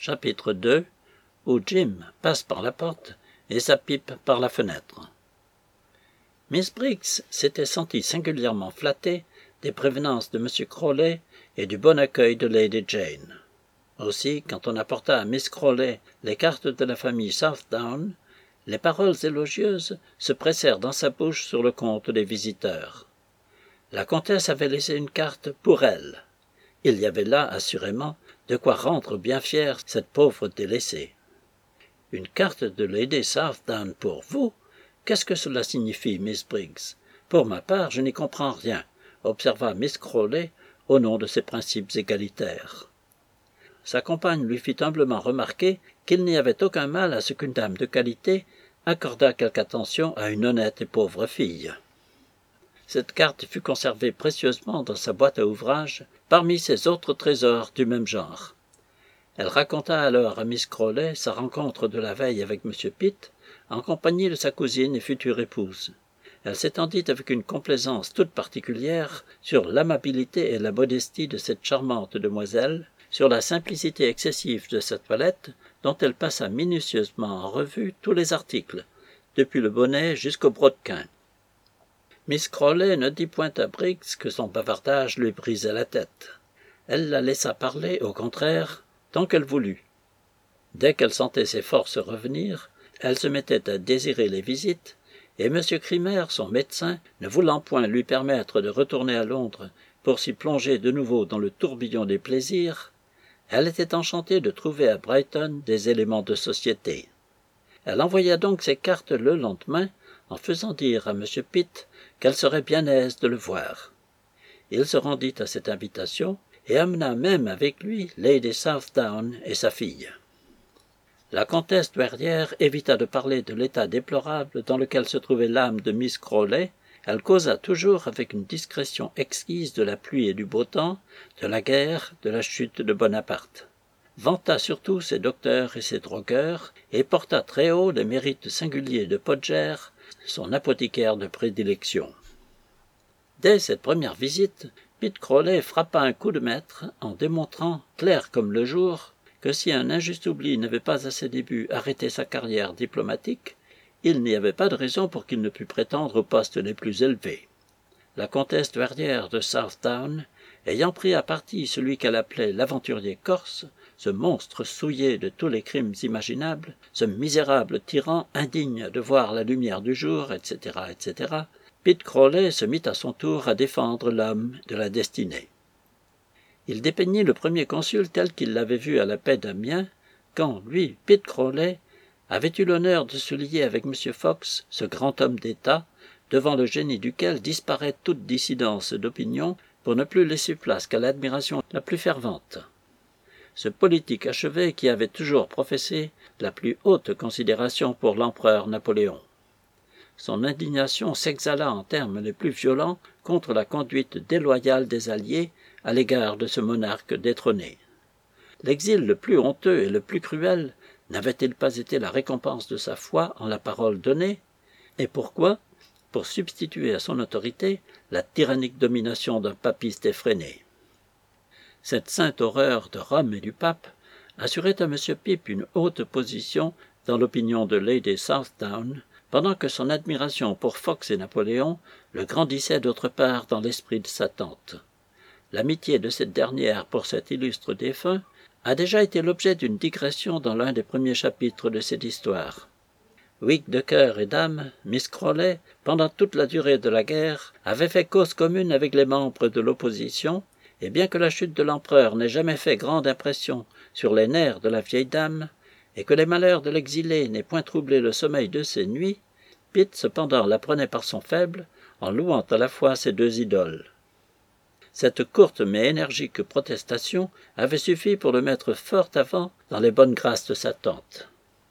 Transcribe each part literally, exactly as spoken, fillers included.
Chapitre deux, où Jim passe par la porte et sa pipe par la fenêtre. Miss Briggs s'était sentie singulièrement flattée des prévenances de M. Crawley et du bon accueil de Lady Jane. Aussi, quand on apporta à Miss Crawley les cartes de la famille Southdown, les paroles élogieuses se pressèrent dans sa bouche sur le compte des visiteurs. La comtesse avait laissé une carte pour elle. Il y avait là, assurément, de quoi rendre bien fière cette pauvre délaissée. « Une carte de Lady Southdown pour vous? Qu'est-ce que cela signifie, Miss Briggs? Pour ma part, je n'y comprends rien, » observa Miss Crawley au nom de ses principes égalitaires. Sa compagne lui fit humblement remarquer qu'il n'y avait aucun mal à ce qu'une dame de qualité accordât quelque attention à une honnête et pauvre fille. Cette carte fut conservée précieusement dans sa boîte à ouvrage, parmi ses autres trésors du même genre. Elle raconta alors à Miss Crawley sa rencontre de la veille avec M. Pitt, en compagnie de sa cousine et future épouse. Elle s'étendit avec une complaisance toute particulière sur l'amabilité et la modestie de cette charmante demoiselle, sur la simplicité excessive de sa toilette, dont elle passa minutieusement en revue tous les articles, depuis le bonnet jusqu'au brodequin. Miss Crawley ne dit point à Briggs que son bavardage lui brisait la tête. Elle la laissa parler, au contraire, tant qu'elle voulut. Dès qu'elle sentait ses forces revenir, elle se mettait à désirer les visites, et M. Crimer, son médecin, ne voulant point lui permettre de retourner à Londres pour s'y plonger de nouveau dans le tourbillon des plaisirs, elle était enchantée de trouver à Brighton des éléments de société. Elle envoya donc ses cartes le lendemain, en faisant dire à M. Pitt qu'elle serait bien aise de le voir. Il se rendit à cette invitation, et amena même avec lui Lady Southdown et sa fille. La comtesse douairière évita de parler de l'état déplorable dans lequel se trouvait l'âme de Miss Crawley. Elle causa toujours avec une discrétion exquise de la pluie et du beau temps, de la guerre, de la chute de Bonaparte. Vanta surtout ses docteurs et ses drogueurs, et porta très haut les mérites singuliers de Podger, son apothicaire de prédilection. Dès cette première visite, Pitt Crawley frappa un coup de maître en démontrant, clair comme le jour, que si un injuste oubli n'avait pas à ses débuts arrêté sa carrière diplomatique, il n'y avait pas de raison pour qu'il ne pût prétendre aux postes les plus élevés. La comtesse douairière de Southdown, ayant pris à partie celui qu'elle appelait l'aventurier corse, ce monstre souillé de tous les crimes imaginables, ce misérable tyran indigne de voir la lumière du jour, et cetera, et cetera, Pitt Crawley se mit à son tour à défendre l'homme de la destinée. Il dépeignit le premier consul tel qu'il l'avait vu à la paix d'Amiens, quand, lui, Pitt Crawley, avait eu l'honneur de se lier avec M. Fox, ce grand homme d'État, devant le génie duquel disparaît toute dissidence d'opinion pour ne plus laisser place qu'à l'admiration la plus fervente. Ce politique achevé qui avait toujours professé la plus haute considération pour l'empereur Napoléon. Son indignation s'exhala en termes les plus violents contre la conduite déloyale des Alliés à l'égard de ce monarque détrôné. L'exil le plus honteux et le plus cruel n'avait-il pas été la récompense de sa foi en la parole donnée? Et pourquoi? Pour substituer à son autorité la tyrannique domination d'un papiste effréné. Cette sainte horreur de Rome et du pape assurait à M. Pitt une haute position dans l'opinion de Lady Southdown, pendant que son admiration pour Fox et Napoléon le grandissait d'autre part dans l'esprit de sa tante. L'amitié de cette dernière pour cet illustre défunt a déjà été l'objet d'une digression dans l'un des premiers chapitres de cette histoire. Whig de cœur et d'âme, Miss Crawley, pendant toute la durée de la guerre, avait fait cause commune avec les membres de l'opposition, et bien que la chute de l'empereur n'ait jamais fait grande impression sur les nerfs de la vieille dame, et que les malheurs de l'exilé n'aient point troublé le sommeil de ses nuits, Pitt cependant la prenait par son faible, en louant à la fois ses deux idoles. Cette courte mais énergique protestation avait suffi pour le mettre fort avant dans les bonnes grâces de sa tante.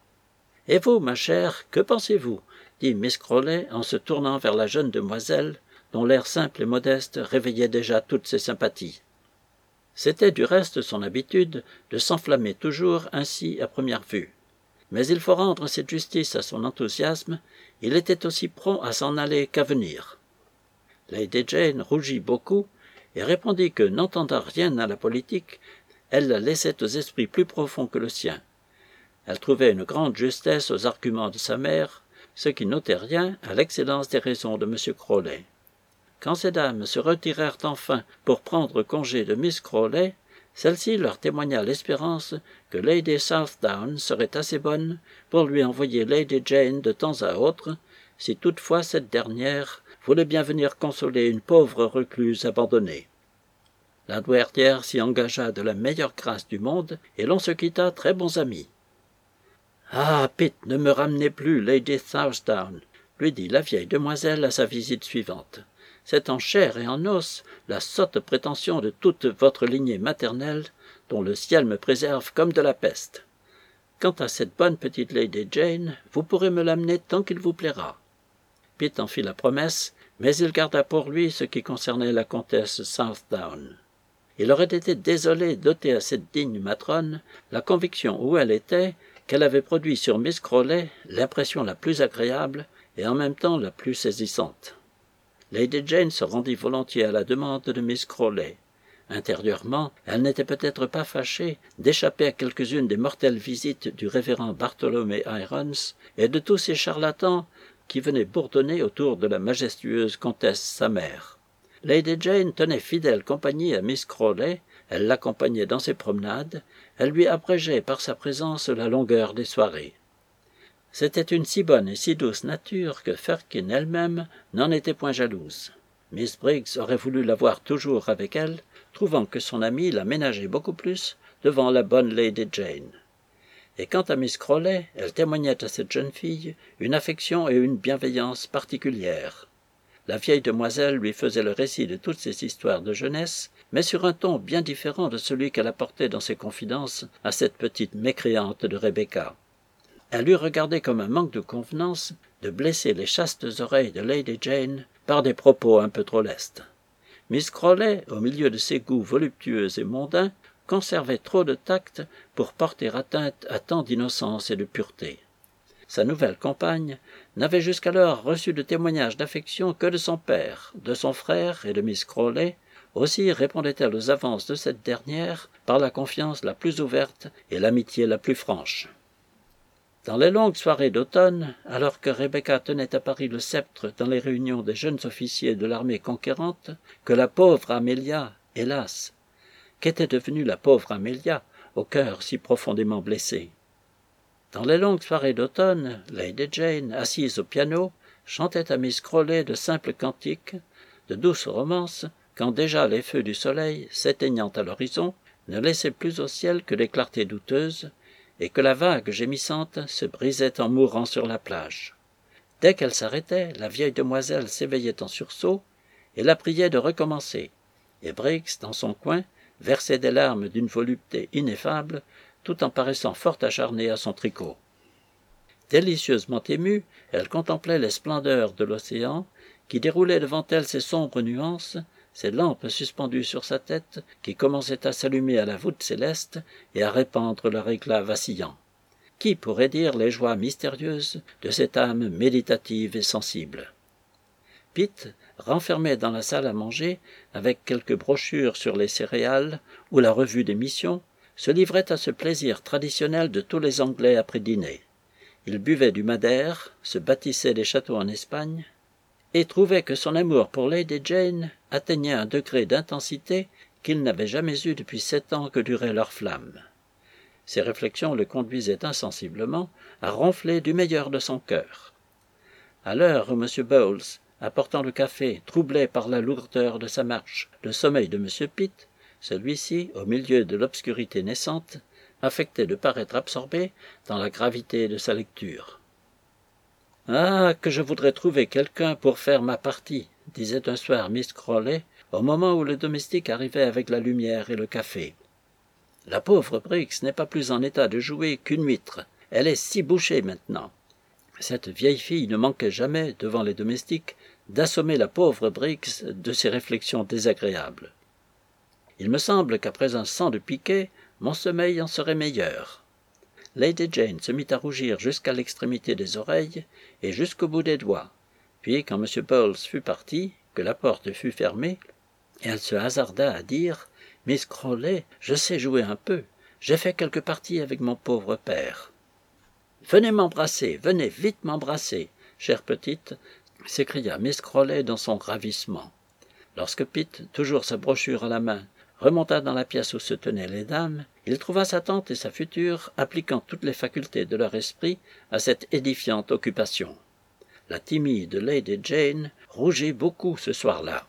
« Et vous, ma chère, que pensez-vous » dit Miss Crawley en se tournant vers la jeune demoiselle, dont l'air simple et modeste réveillait déjà toutes ses sympathies. C'était du reste son habitude de s'enflammer toujours ainsi à première vue. Mais il faut rendre cette justice à son enthousiasme, il était aussi prompt à s'en aller qu'à venir. Lady Jane rougit beaucoup et répondit que, n'entendant rien à la politique, elle la laissait aux esprits plus profonds que le sien. Elle trouvait une grande justesse aux arguments de sa mère, ce qui n'ôtait rien à l'excellence des raisons de M. Crawley. Quand ces dames se retirèrent enfin pour prendre congé de Miss Crawley, celle-ci leur témoigna l'espérance que Lady Southdown serait assez bonne pour lui envoyer Lady Jane de temps à autre, si toutefois cette dernière voulait bien venir consoler une pauvre recluse abandonnée. La douairière s'y engagea de la meilleure grâce du monde, et l'on se quitta très bons amis. « Ah, Pitt, ne me ramenez plus Lady Southdown, » lui dit la vieille demoiselle à sa visite suivante. « C'est en chair et en os la sotte prétention de toute votre lignée maternelle, dont le ciel me préserve comme de la peste. Quant à cette bonne petite Lady Jane, vous pourrez me l'amener tant qu'il vous plaira. » Pitt en fit la promesse, mais il garda pour lui ce qui concernait la comtesse Southdown. Il aurait été désolé d'ôter à cette digne matrone la conviction où elle était qu'elle avait produit sur Miss Crawley l'impression la plus agréable et en même temps la plus saisissante. Lady Jane se rendit volontiers à la demande de Miss Crawley. Intérieurement, elle n'était peut-être pas fâchée d'échapper à quelques-unes des mortelles visites du révérend Bartholomew Irons et de tous ces charlatans qui venaient bourdonner autour de la majestueuse comtesse sa mère. Lady Jane tenait fidèle compagnie à Miss Crawley, elle l'accompagnait dans ses promenades, elle lui abrégeait par sa présence la longueur des soirées. C'était une si bonne et si douce nature que Firkin elle-même n'en était point jalouse. Miss Briggs aurait voulu l'avoir toujours avec elle, trouvant que son amie la ménageait beaucoup plus devant la bonne Lady Jane. Et quant à Miss Crawley, elle témoignait à cette jeune fille une affection et une bienveillance particulières. La vieille demoiselle lui faisait le récit de toutes ses histoires de jeunesse, mais sur un ton bien différent de celui qu'elle apportait dans ses confidences à cette petite mécréante de Rebecca. Elle eût regardé comme un manque de convenance de blesser les chastes oreilles de Lady Jane par des propos un peu trop lestes. Miss Crawley, au milieu de ses goûts voluptueux et mondains, conservait trop de tact pour porter atteinte à tant d'innocence et de pureté. Sa nouvelle compagne n'avait jusqu'alors reçu de témoignages d'affection que de son père, de son frère et de Miss Crawley. Aussi répondait-elle aux avances de cette dernière par la confiance la plus ouverte et l'amitié la plus franche. Dans les longues soirées d'automne, alors que Rebecca tenait à Paris le sceptre dans les réunions des jeunes officiers de l'armée conquérante, que la pauvre Amelia, hélas, qu'était devenue la pauvre Amelia, au cœur si profondément blessé. Dans les longues soirées d'automne, Lady Jane, assise au piano, chantait à Miss Crawley de simples cantiques, de douces romances, quand déjà les feux du soleil, s'éteignant à l'horizon, ne laissaient plus au ciel que des clartés douteuses, et que la vague gémissante se brisait en mourant sur la plage. Dès qu'elle s'arrêtait, la vieille demoiselle s'éveillait en sursaut et la priait de recommencer, et Briggs, dans son coin, versait des larmes d'une volupté ineffable, tout en paraissant fort acharnée à son tricot. Délicieusement émue, elle contemplait les splendeurs de l'océan, qui déroulait devant elle ses sombres nuances, ses lampes suspendues sur sa tête, qui commençaient à s'allumer à la voûte céleste et à répandre leur éclat vacillant. Qui pourrait dire les joies mystérieuses de cette âme méditative et sensible? Pitt, renfermé dans la salle à manger, avec quelques brochures sur les céréales ou la revue des missions, se livrait à ce plaisir traditionnel de tous les Anglais après dîner. Il buvait du madère, se bâtissait des châteaux en Espagne, et trouvait que son amour pour Lady Jane atteignait un degré d'intensité qu'il n'avait jamais eu depuis sept ans que durait leur flamme. Ces réflexions le conduisaient insensiblement à ronfler du meilleur de son cœur. À l'heure où M. Bowles, apportant le café, troublait par la lourdeur de sa marche le sommeil de M. Pitt, celui-ci, au milieu de l'obscurité naissante, affectait de paraître absorbé dans la gravité de sa lecture. « Ah, que je voudrais trouver quelqu'un pour faire ma partie !» disait un soir Miss Crawley, au moment où le domestique arrivait avec la lumière et le café. « La pauvre Briggs n'est pas plus en état de jouer qu'une huître. Elle est si bouchée maintenant. » Cette vieille fille ne manquait jamais, devant les domestiques, d'assommer la pauvre Briggs de ses réflexions désagréables. Il me semble qu'après un sang de piquet, mon sommeil en serait meilleur. Lady Jane se mit à rougir jusqu'à l'extrémité des oreilles et jusqu'au bout des doigts. Puis, quand M. Bowles fut parti, que la porte fut fermée, elle se hasarda à dire Miss Crawley, je sais jouer un peu. J'ai fait quelques parties avec mon pauvre père. »« Venez m'embrasser, venez vite m'embrasser, chère petite !» s'écria Miss Crawley dans son ravissement. Lorsque Pitt, toujours sa brochure à la main, remonta dans la pièce où se tenaient les dames, il trouva sa tante et sa future appliquant toutes les facultés de leur esprit à cette édifiante occupation. La timide Lady Jane rougit beaucoup ce soir-là.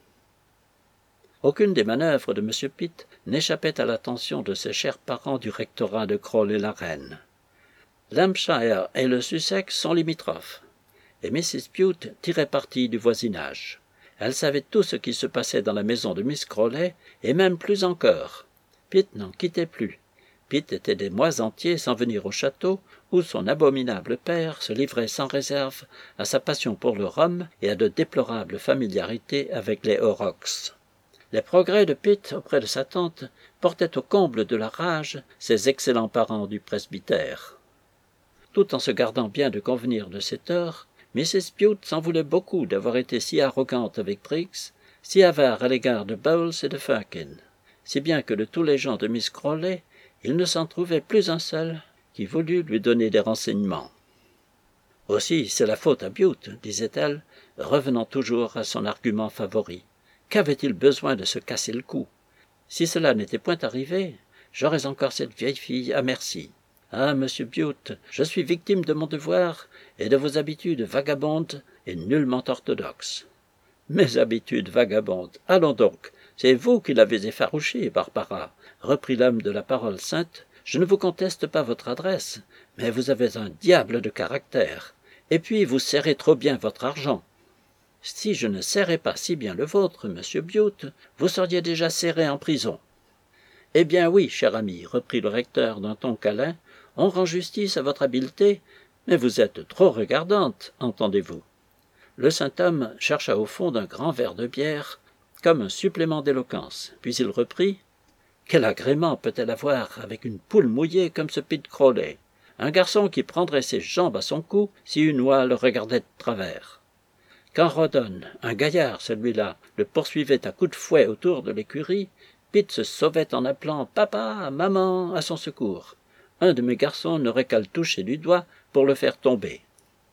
Aucune des manœuvres de M. Pitt n'échappait à l'attention de ses chers parents du rectorat de Crawley-la-Reine. L'Hampshire et le Sussex sont limitrophes, et missus Bute tirait parti du voisinage. Elle savait tout ce qui se passait dans la maison de Miss Crawley, et même plus encore. Pitt n'en quittait plus. Pitt était des mois entiers sans venir au château, où son abominable père se livrait sans réserve à sa passion pour le rhum et à de déplorables familiarités avec les Horrocks. Les progrès de Pitt auprès de sa tante portaient au comble de la rage ses excellents parents du presbytère. Tout en se gardant bien de convenir de ses torts, missus Bute s'en voulait beaucoup d'avoir été si arrogante avec Briggs, si avare à l'égard de Bowles et de Firkin, si bien que de tous les gens de Miss Crawley, il ne s'en trouvait plus un seul qui voulût lui donner des renseignements. « Aussi, c'est la faute à Bute, disait-elle, revenant toujours à son argument favori. Qu'avait-il besoin de se casser le cou? Si cela n'était point arrivé, j'aurais encore cette vieille fille à merci. Ah, monsieur Bute, je suis victime de mon devoir et de vos habitudes vagabondes et nullement orthodoxes. »« Mes habitudes vagabondes, allons donc, c'est vous qui l'avez effarouché, Barbara, » reprit l'homme de la parole sainte. « Je ne vous conteste pas votre adresse, mais vous avez un diable de caractère, et puis vous serrez trop bien votre argent. Si je ne serrais pas si bien le vôtre, monsieur Bute, vous seriez déjà serré en prison. »« Eh bien oui, cher ami, reprit le recteur d'un ton câlin, on rend justice à votre habileté, mais vous êtes trop regardante, entendez-vous. » Le saint homme chercha au fond d'un grand verre de bière comme un supplément d'éloquence, puis il reprit « Quel agrément peut-elle avoir avec une poule mouillée comme ce Pitt Crawley, un garçon qui prendrait ses jambes à son cou si une oie le regardait de travers. Quand Rawdon, un gaillard celui-là, le poursuivait à coups de fouet autour de l'écurie, Pitt se sauvait en appelant « Papa, maman » à son secours. Un de mes garçons n'aurait qu'à le toucher du doigt pour le faire tomber.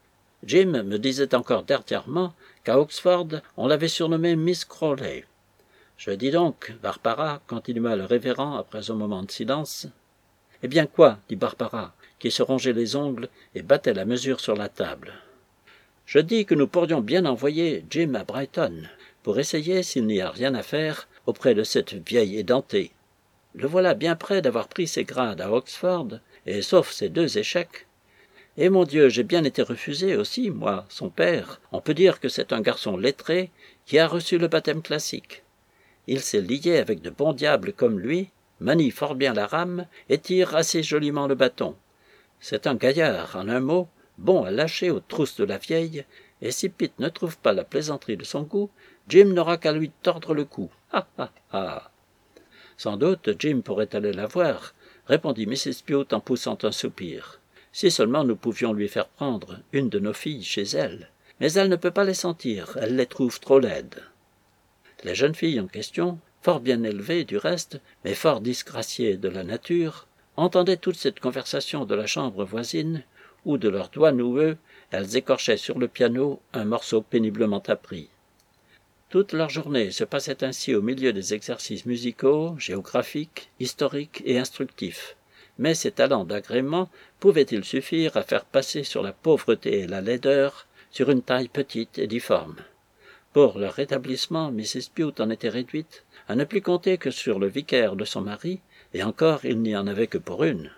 Jim me disait encore dernièrement qu'à Oxford, on l'avait surnommée Miss Crawley. Je dis donc, Barbara, continua le révérend après un moment de silence. « Eh bien quoi » dit Barbara, qui se rongeait les ongles et battait la mesure sur la table. « Je dis que nous pourrions bien envoyer Jim à Brighton, pour essayer s'il n'y a rien à faire auprès de cette vieille édentée. Le voilà bien près d'avoir pris ses grades à Oxford, et sauf ces deux échecs. Et mon Dieu, j'ai bien été refusé aussi, moi, son père. On peut dire que c'est un garçon lettré qui a reçu le baptême classique. Il s'est lié avec de bons diables comme lui, manie fort bien la rame et tire assez joliment le bâton. C'est un gaillard, en un mot, bon à lâcher aux trousses de la vieille, et si Pitt ne trouve pas la plaisanterie de son goût, Jim n'aura qu'à lui tordre le cou. Ah ah ah. Sans doute Jim pourrait aller la voir, répondit missus Bute en poussant un soupir. Si seulement nous pouvions lui faire prendre une de nos filles chez elle. Mais elle ne peut pas les sentir, elle les trouve trop laides. Les jeunes filles en question, fort bien élevées du reste, mais fort disgraciées de la nature, entendaient toute cette conversation de la chambre voisine, où de leurs doigts noueux, elles écorchaient sur le piano un morceau péniblement appris. Toute leur journée se passait ainsi au milieu des exercices musicaux, géographiques, historiques et instructifs. Mais ces talents d'agrément pouvaient-ils suffire à faire passer sur la pauvreté et la laideur, sur une taille petite et difforme? Pour leur rétablissement, missus Bute en était réduite à ne plus compter que sur le vicaire de son mari, et encore il n'y en avait que pour une.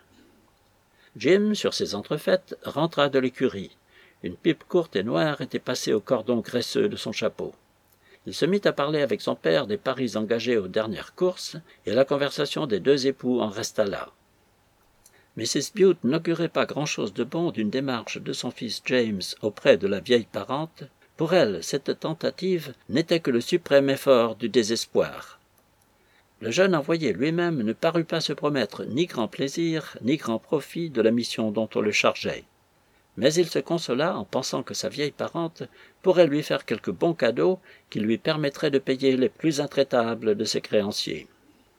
Jim, sur ses entrefaites, rentra de l'écurie. Une pipe courte et noire était passée au cordon graisseux de son chapeau. Il se mit à parler avec son père des paris engagés aux dernières courses, et la conversation des deux époux en resta là. missus Bute n'augurait pas grand-chose de bon d'une démarche de son fils James auprès de la vieille parente. Pour elle, cette tentative n'était que le suprême effort du désespoir. Le jeune envoyé lui-même ne parut pas se promettre ni grand plaisir, ni grand profit de la mission dont on le chargeait. Mais il se consola en pensant que sa vieille parente pourrait lui faire quelques bons cadeaux qui lui permettraient de payer les plus intraitables de ses créanciers.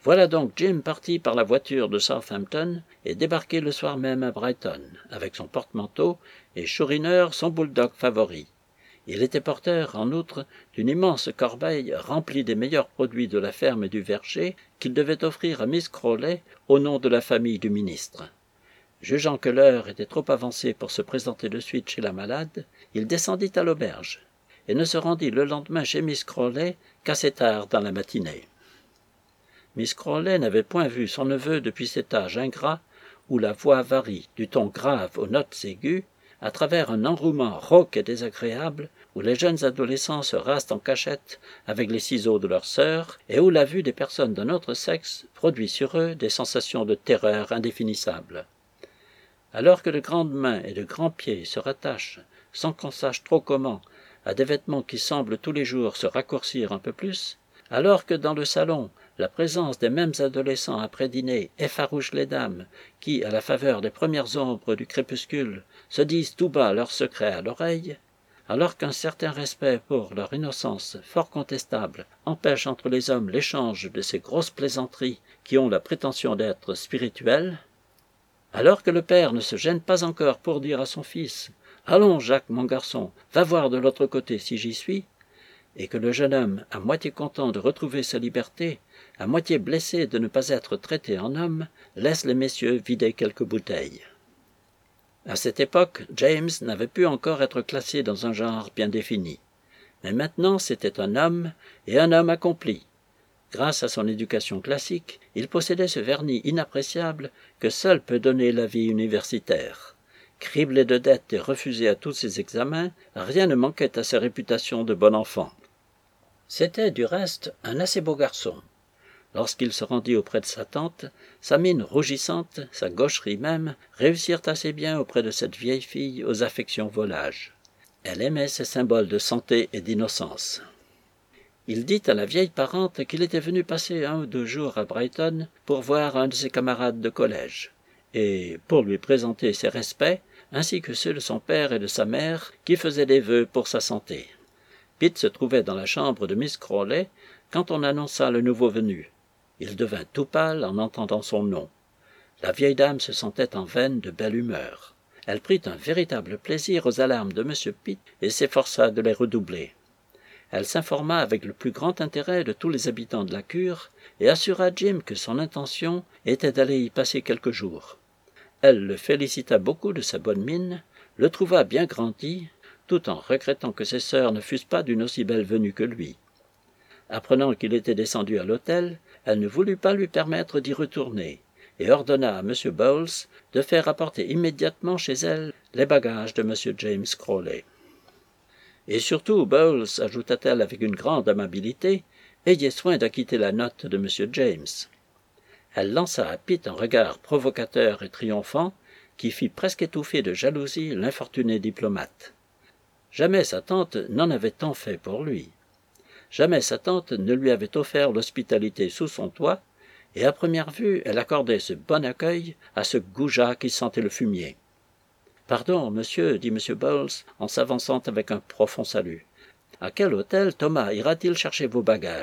Voilà donc Jim parti par la voiture de Southampton et débarqué le soir même à Brighton, avec son porte-manteau et Chourineur, son bulldog favori. Il était porteur, en outre, d'une immense corbeille remplie des meilleurs produits de la ferme et du verger qu'il devait offrir à Miss Crawley au nom de la famille du ministre. Jugeant que l'heure était trop avancée pour se présenter de suite chez la malade, il descendit à l'auberge et ne se rendit le lendemain chez Miss Crawley qu'assez tard dans la matinée. Miss Crawley n'avait point vu son neveu depuis cet âge ingrat où la voix varie du ton grave aux notes aiguës, à travers un enrouement rauque et désagréable, où les jeunes adolescents se rasent en cachette avec les ciseaux de leurs sœurs, et où la vue des personnes d'un autre sexe produit sur eux des sensations de terreur indéfinissables. Alors que de grandes mains et de grands pieds se rattachent, sans qu'on sache trop comment, à des vêtements qui semblent tous les jours se raccourcir un peu plus, alors que dans le salon, la présence des mêmes adolescents après dîner effarouche les dames qui, à la faveur des premières ombres du crépuscule, se disent tout bas leurs secrets à l'oreille, alors qu'un certain respect pour leur innocence fort contestable empêche entre les hommes l'échange de ces grosses plaisanteries qui ont la prétention d'être spirituelles, alors que le père ne se gêne pas encore pour dire à son fils « Allons, Jacques, mon garçon, va voir de l'autre côté si j'y suis », et que le jeune homme, à moitié content de retrouver sa liberté, à moitié blessé de ne pas être traité en homme, laisse les messieurs vider quelques bouteilles. À cette époque, James n'avait pu encore être classé dans un genre bien défini. Mais maintenant c'était un homme, et un homme accompli. Grâce à son éducation classique, il possédait ce vernis inappréciable que seul peut donner la vie universitaire. Criblé de dettes et refusé à tous ses examens, rien ne manquait à sa réputation de bon enfant. C'était, du reste, un assez beau garçon. Lorsqu'il se rendit auprès de sa tante, sa mine rougissante, sa gaucherie même, réussirent assez bien auprès de cette vieille fille aux affections volages. Elle aimait ces symboles de santé et d'innocence. Il dit à la vieille parente qu'il était venu passer un ou deux jours à Brighton pour voir un de ses camarades de collège, et pour lui présenter ses respects, ainsi que ceux de son père et de sa mère, qui faisaient des vœux pour sa santé. Pitt se trouvait dans la chambre de Miss Crawley quand on annonça le nouveau venu. Il devint tout pâle en entendant son nom. La vieille dame se sentait en veine de belle humeur. Elle prit un véritable plaisir aux alarmes de M. Pitt et s'efforça de les redoubler. Elle s'informa avec le plus grand intérêt de tous les habitants de la cure et assura Jim que son intention était d'aller y passer quelques jours. Elle le félicita beaucoup de sa bonne mine, le trouva bien grandi, tout en regrettant que ses sœurs ne fussent pas d'une aussi belle venue que lui. Apprenant qu'il était descendu à l'hôtel, elle ne voulut pas lui permettre d'y retourner, et ordonna à M. Bowles de faire apporter immédiatement chez elle les bagages de M. James Crawley. Et surtout, Bowles, ajouta-t-elle avec une grande amabilité, ayez soin d'acquitter la note de M. James. Elle lança à Pitt un regard provocateur et triomphant, qui fit presque étouffer de jalousie l'infortuné diplomate. Jamais sa tante n'en avait tant fait pour lui. Jamais sa tante ne lui avait offert l'hospitalité sous son toit, et à première vue elle accordait ce bon accueil à ce goujat qui sentait le fumier. « Pardon, monsieur, dit M. Bowles, en s'avançant avec un profond salut. À quel hôtel Thomas ira-t-il chercher vos bagages ?»«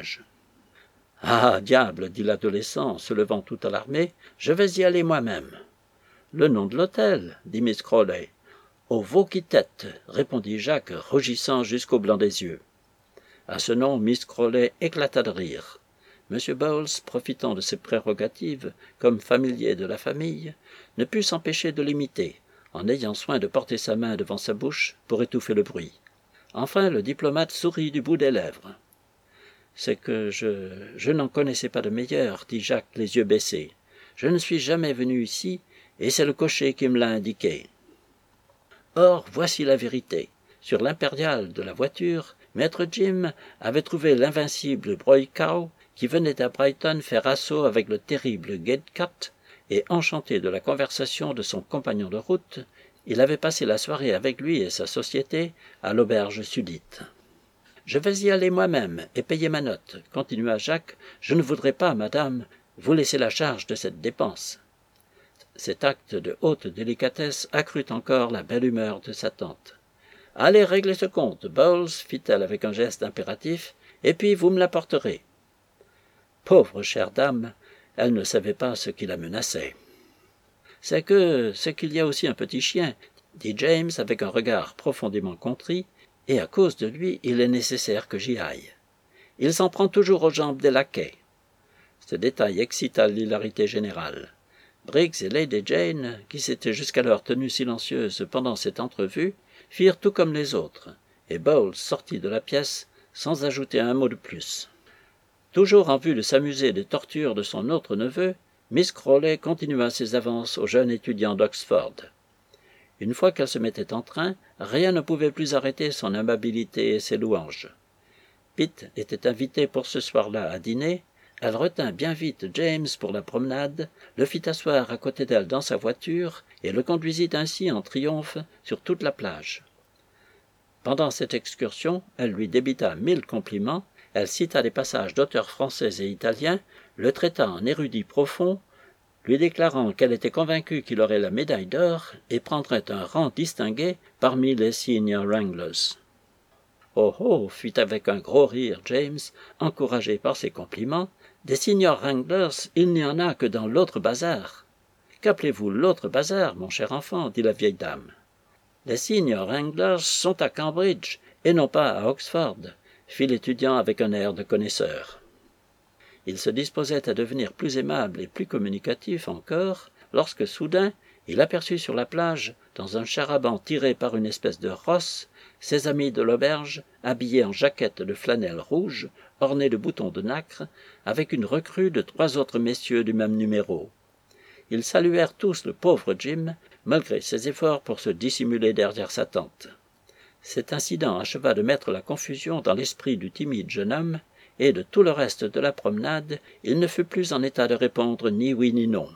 Ah, diable, dit l'adolescent, se levant tout alarmé, je vais y aller moi-même. »« Le nom de l'hôtel, dit Miss Crawley. »« Au Veau-qui-tête, répondit Jacques, rougissant jusqu'au blanc des yeux. À ce nom, Miss Crawley éclata de rire. M. Bowles, profitant de ses prérogatives, comme familier de la famille, ne put s'empêcher de l'imiter, en ayant soin de porter sa main devant sa bouche pour étouffer le bruit. Enfin, le diplomate sourit du bout des lèvres. « C'est que je... je n'en connaissais pas de meilleur, dit Jacques, les yeux baissés. Je ne suis jamais venu ici, et c'est le cocher qui me l'a indiqué. » Or, voici la vérité. Sur l'impériale de la voiture, Maître Jim avait trouvé l'invincible Broy Cow, qui venait à Brighton faire assaut avec le terrible Gatecart, et enchanté de la conversation de son compagnon de route, il avait passé la soirée avec lui et sa société à l'auberge sudite. « Je vais y aller moi-même et payer ma note, continua Jacques. Je ne voudrais pas, madame, vous laisser la charge de cette dépense. » Cet acte de haute délicatesse accrut encore la belle humeur de sa tante. « Allez régler ce compte, Bowles, fit-elle avec un geste impératif, et puis vous me l'apporterez. » Pauvre chère dame, elle ne savait pas ce qui la menaçait. « C'est que, c'est qu'il y a aussi un petit chien, » dit James avec un regard profondément contrit, « et à cause de lui, il est nécessaire que j'y aille. Il s'en prend toujours aux jambes des laquais. » Ce détail excita l'hilarité générale. Briggs et Lady Jane, qui s'étaient jusqu'alors tenues silencieuses pendant cette entrevue, firent tout comme les autres, et Bowles sortit de la pièce sans ajouter un mot de plus. Toujours en vue de s'amuser des tortures de son autre neveu, Miss Crawley continua ses avances au jeune étudiant d'Oxford. Une fois qu'elle se mettait en train, rien ne pouvait plus arrêter son amabilité et ses louanges. Pitt était invité pour ce soir-là à dîner. Elle retint bien vite James pour la promenade, le fit asseoir à côté d'elle dans sa voiture et le conduisit ainsi en triomphe sur toute la plage. Pendant cette excursion, elle lui débita mille compliments, elle cita des passages d'auteurs français et italiens, le traita en érudit profond, lui déclarant qu'elle était convaincue qu'il aurait la médaille d'or et prendrait un rang distingué parmi les senior wranglers. « Oh oh !» fit avec un gros rire James, encouragé par ces compliments. « Des senior wranglers, il n'y en a que dans l'autre bazar. »« Qu'appelez-vous l'autre bazar, mon cher enfant ?» dit la vieille dame. « Les senior wranglers sont à Cambridge et non pas à Oxford » fit l'étudiant avec un air de connaisseur. Il se disposait à devenir plus aimable et plus communicatif encore, lorsque soudain il aperçut sur la plage, dans un char-à-banc tiré par une espèce de rosse, ses amis de l'auberge, habillés en jaquettes de flanelle rouge, ornées de boutons de nacre, avec une recrue de trois autres messieurs du même numéro. Ils saluèrent tous le pauvre Jim, malgré ses efforts pour se dissimuler derrière sa tente. Cet incident acheva de mettre la confusion dans l'esprit du timide jeune homme, et de tout le reste de la promenade, il ne fut plus en état de répondre ni oui ni non.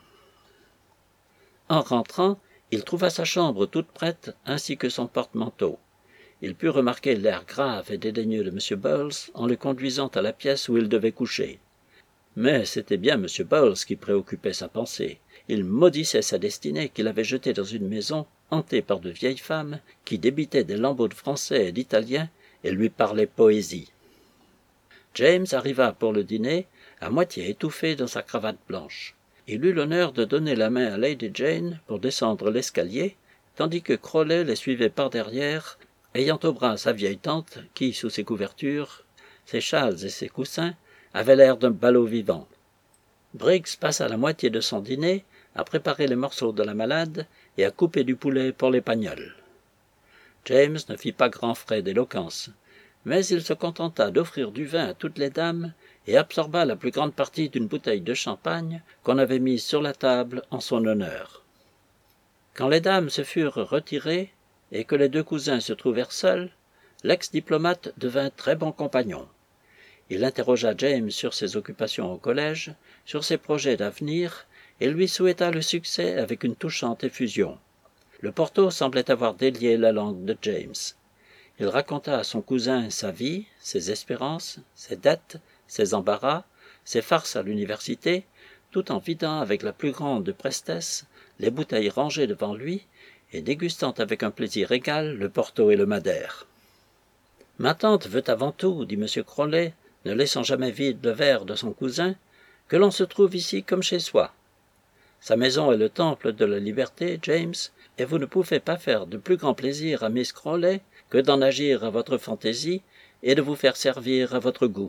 En rentrant, il trouva sa chambre toute prête, ainsi que son porte-manteau. Il put remarquer l'air grave et dédaigneux de M. Bowles en le conduisant à la pièce où il devait coucher. Mais c'était bien M. Bowles qui préoccupait sa pensée. Il maudissait sa destinée qu'il avait jetée dans une maison hantée par de vieilles femmes qui débitaient des lambeaux de français et d'italien et lui parlaient poésie. James arriva pour le dîner, à moitié étouffé dans sa cravate blanche. Il eut l'honneur de donner la main à Lady Jane pour descendre l'escalier, tandis que Crawley les suivait par derrière, ayant au bras sa vieille tante qui, sous ses couvertures, ses châles et ses coussins, avait l'air d'un ballot vivant. Briggs passa la moitié de son dîner à préparer les morceaux de la malade et à couper du poulet pour les pagnols. James ne fit pas grand frais d'éloquence, mais il se contenta d'offrir du vin à toutes les dames et absorba la plus grande partie d'une bouteille de champagne qu'on avait mise sur la table en son honneur. Quand les dames se furent retirées et que les deux cousins se trouvèrent seuls, l'ex-diplomate devint très bon compagnon. Il interrogea James sur ses occupations au collège, sur ses projets d'avenir, et lui souhaita le succès avec une touchante effusion. Le Porto semblait avoir délié la langue de James. Il raconta à son cousin sa vie, ses espérances, ses dettes, ses embarras, ses farces à l'université, tout en vidant avec la plus grande prestesse les bouteilles rangées devant lui et dégustant avec un plaisir égal le Porto et le Madère. « Ma tante veut avant tout, dit M. Crawley, ne laissant jamais vide le verre de son cousin, que l'on se trouve ici comme chez soi. Sa maison est le temple de la liberté, James, et vous ne pouvez pas faire de plus grand plaisir à Miss Crawley que d'en agir à votre fantaisie et de vous faire servir à votre goût.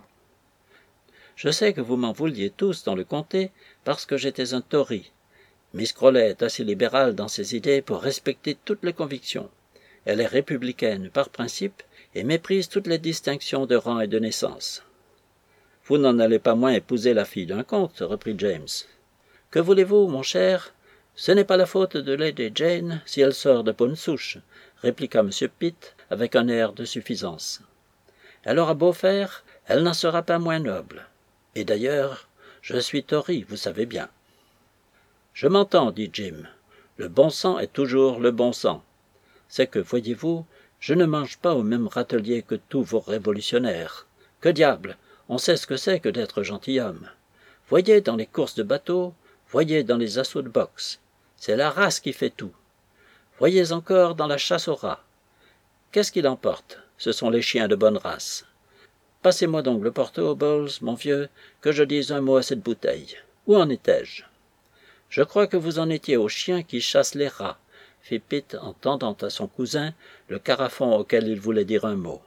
Je sais que vous m'en vouliez tous dans le comté parce que j'étais un Tory. Miss Crawley est assez libérale dans ses idées pour respecter toutes les convictions. Elle est républicaine par principe et méprise toutes les distinctions de rang et de naissance. Vous n'en allez pas moins épouser la fille d'un comte, reprit James. Que voulez-vous, mon cher? Ce n'est pas la faute de Lady Jane si elle sort de bonne souche, répliqua M. Pitt avec un air de suffisance. Elle aura beau faire, elle n'en sera pas moins noble. Et d'ailleurs, je suis Tory, vous savez bien. Je m'entends, dit Jim. Le bon sang est toujours le bon sang. C'est que, voyez-vous, je ne mange pas au même râtelier que tous vos révolutionnaires. Que diable, on sait ce que c'est que d'être gentilhomme. Voyez dans les courses de bateaux, voyez dans les assauts de boxe. C'est la race qui fait tout. Voyez encore dans la chasse aux rats. Qu'est-ce qui l'emporte? Ce sont les chiens de bonne race. Passez-moi donc le Porto, Bowles, mon vieux, que je dise un mot à cette bouteille. Où en étais-je? Je crois que vous en étiez au chien qui chasse les rats, fit Pitt en tendant à son cousin le carafon auquel il voulait dire un mot.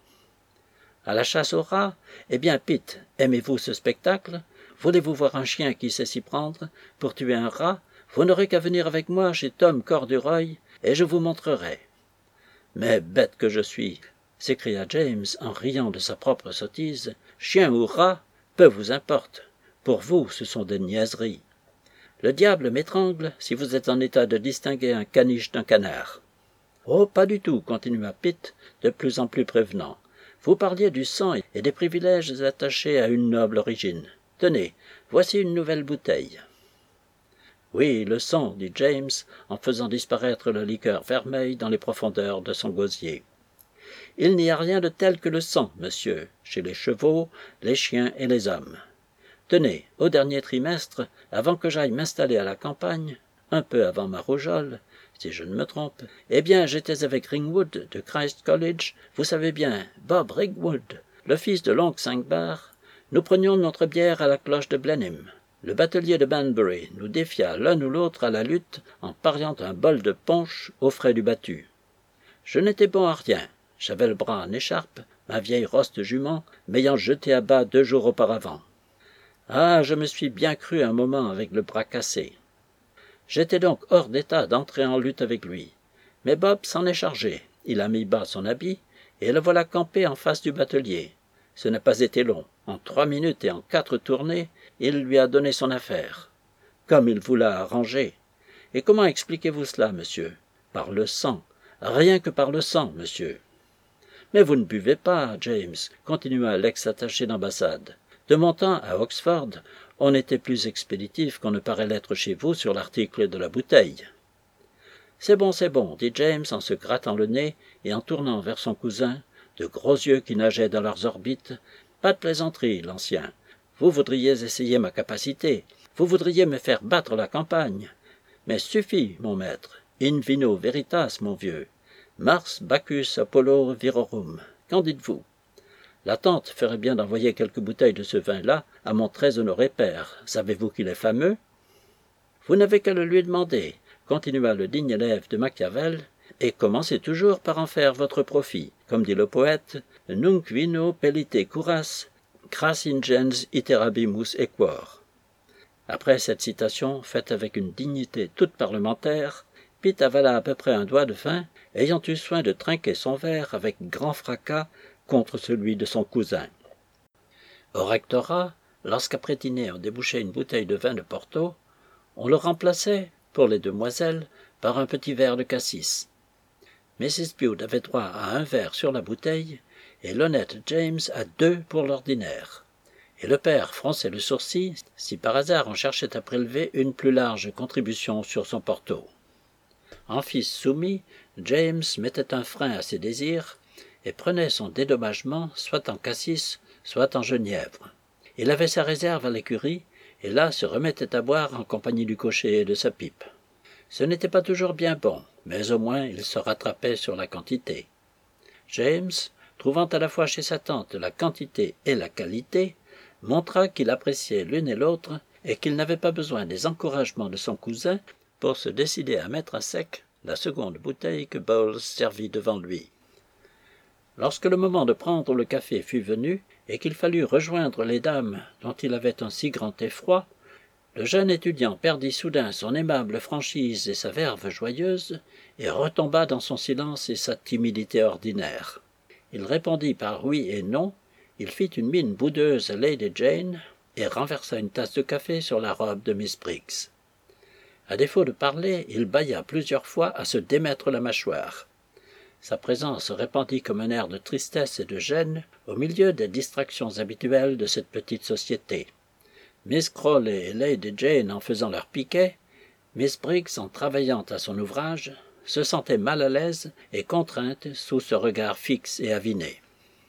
À la chasse aux rats? Eh bien, Pitt, aimez-vous ce spectacle? Voulez-vous voir un chien qui sait s'y prendre? Pour tuer un rat, vous n'aurez qu'à venir avec moi chez Tom Corduroy, et je vous montrerai. Mais bête que je suis, s'écria James en riant de sa propre sottise, chien ou rat, peu vous importe. Pour vous, ce sont des niaiseries. Le diable m'étrangle si vous êtes en état de distinguer un caniche d'un canard. Oh, pas du tout, continua Pitt, de plus en plus prévenant. Vous parliez du sang et des privilèges attachés à une noble origine. Tenez, voici une nouvelle bouteille. Oui, le sang, dit James, en faisant disparaître la liqueur vermeille dans les profondeurs de son gosier. Il n'y a rien de tel que le sang, monsieur, chez les chevaux, les chiens et les hommes. Tenez, au dernier trimestre, avant que j'aille m'installer à la campagne, un peu avant ma rougeole, si je ne me trompe, eh bien j'étais avec Ringwood de Christ College, vous savez bien, Bob Ringwood, le fils de l'oncle Cinq-Barres. Nous prenions notre bière à la cloche de Blenheim. Le batelier de Banbury nous défia l'un ou l'autre à la lutte en pariant un bol de punch aux frais du battu. Je n'étais bon à rien, j'avais le bras en écharpe, ma vieille roste jument m'ayant jeté à bas deux jours auparavant. Ah, je me suis bien cru un moment avec le bras cassé. J'étais donc hors d'état d'entrer en lutte avec lui. Mais Bob s'en est chargé. Il a mis bas son habit, et le voilà campé en face du batelier. Ce n'a pas été long. En trois minutes et en quatre tournées, il lui a donné son affaire. Comme il vous l'a arrangé. Et comment expliquez-vous cela, monsieur? Par le sang. Rien que par le sang, monsieur. Mais vous ne buvez pas, James, continua l'ex-attaché d'ambassade. De mon temps, à Oxford, on était plus expéditif qu'on ne paraît l'être chez vous sur l'article de la bouteille. C'est bon, c'est bon, dit James en se grattant le nez et en tournant vers son cousin, de gros yeux qui nageaient dans leurs orbites. Pas de plaisanterie, l'ancien. Vous voudriez essayer ma capacité. Vous voudriez me faire battre la campagne. Mais suffit, mon maître. In vino veritas, mon vieux. Mars, Bacchus, Apollo, Virorum. Qu'en dites-vous? La tante ferait bien d'envoyer quelques bouteilles de ce vin-là à mon très honoré père. Savez-vous qu'il est fameux? Vous n'avez qu'à le lui demander, continua le digne élève de Machiavel, et commencez toujours par en faire votre profit. Comme dit le poète, nunc vino pellite curas, cras ingens iterabimus equor. Après cette citation, faite avec une dignité toute parlementaire, Pitt avala à peu près un doigt de vin, ayant eu soin de trinquer son verre avec grand fracas contre celui de son cousin. Au rectorat, lorsqu'après dîner on débouchait une bouteille de vin de Porto, on le remplaçait, pour les demoiselles, par un petit verre de cassis. Missus Bute avait droit à un verre sur la bouteille, et l'honnête James à deux pour l'ordinaire. Et le père fronçait le sourcil, si par hasard on cherchait à prélever une plus large contribution sur son Porto. En fils soumis, James mettait un frein à ses désirs, et prenait son dédommagement soit en cassis, soit en genièvre. Il avait sa réserve à l'écurie, et là se remettait à boire en compagnie du cocher et de sa pipe. Ce n'était pas toujours bien bon, mais au moins il se rattrapait sur la quantité. James, trouvant à la fois chez sa tante la quantité et la qualité, montra qu'il appréciait l'une et l'autre, et qu'il n'avait pas besoin des encouragements de son cousin pour se décider à mettre à sec la seconde bouteille que Bowles servit devant lui. Lorsque le moment de prendre le café fut venu, et qu'il fallut rejoindre les dames dont il avait un si grand effroi, le jeune étudiant perdit soudain son aimable franchise et sa verve joyeuse, et retomba dans son silence et sa timidité ordinaire. Il répondit par oui et non, il fit une mine boudeuse à Lady Jane, et renversa une tasse de café sur la robe de Miss Briggs. À défaut de parler, il bâilla plusieurs fois à se démettre la mâchoire. Sa présence se répandit comme un air de tristesse et de gêne au milieu des distractions habituelles de cette petite société. Miss Crawley et Lady Jane en faisant leur piquet, Miss Briggs en travaillant à son ouvrage, se sentait mal à l'aise et contrainte sous ce regard fixe et aviné.